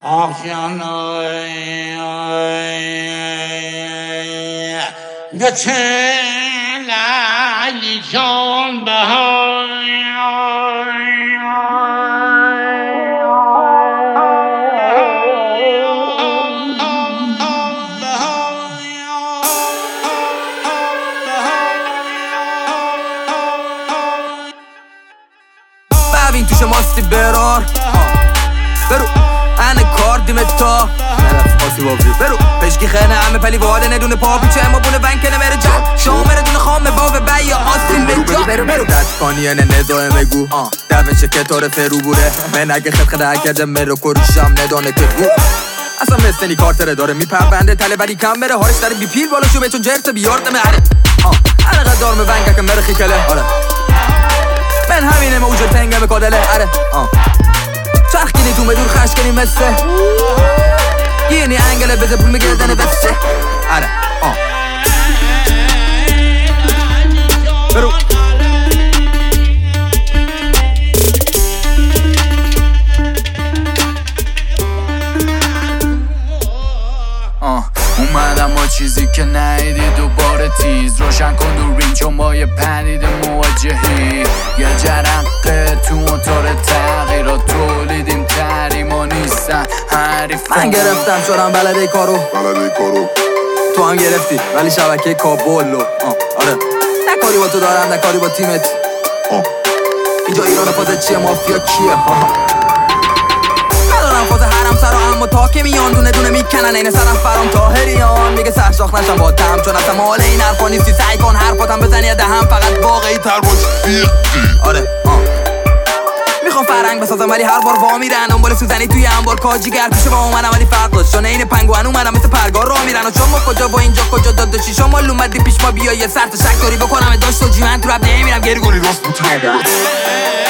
ببین توش ماستی برار برو انه کار دیمت تا برو پشکی خیلی همه پلی واده ندونه پا پیچه اما بونه ونکنه مره جد شامره دونه خامه بابه بیا آستین به جا برو دستکانی نزای مگو دوشه که تاره فرو بوره من اگه خد اکده مرو کروشم ندانه که بو اصلا مثلی کارتره داره میپرونده تله ولی کم بره هارش داره بی پیل بالا شو به چون جرت بیارده مهره عرقه دار ونگه که مره خیکله آره من همینه موجود تنگه مکادله اره چرخینی تو مدور خشکنی مثل یعنی انگله بده پول میگردنه بسته اره برو اومدم با چیزی که نیدی دوباره تیز روشن کن دوربین چون با یه پدیده مواجهی یه جرقه تو موتور تغییرات تولیدیم تحریما نیستن حریفا من گرفتم شدم بلده کارو تو هم گرفتی ولی شبکه کابلو آره نکاری با تو دارم نکاری با تیمت اینجا ایران فاز چیه مافیا کیه ندارم فاز حرم سرا اما تا که میان دونه دونه میکنن این سرم فرام تاهریان میگه سرشاخ نشم با تم چون اصلا مال این حرفا نیستی سعی کن حرفاتم بزنی یه دهم فقط واقعی تر باش آره میخوام فرنگ بسازم ولی هر بار وا میرن دنبال سوزنی توی انبار کاجیگر پیش با اومدم ولی فرق داشت چون این پنگوئن اومدم مثل پرگار راه میرن و شما کجا با اینجا کجا داداشی شما اومدی پیش ما بیا یه سر تا شک داری بکنم داشت و جی من تو رب نمیرم گری کنی راست بود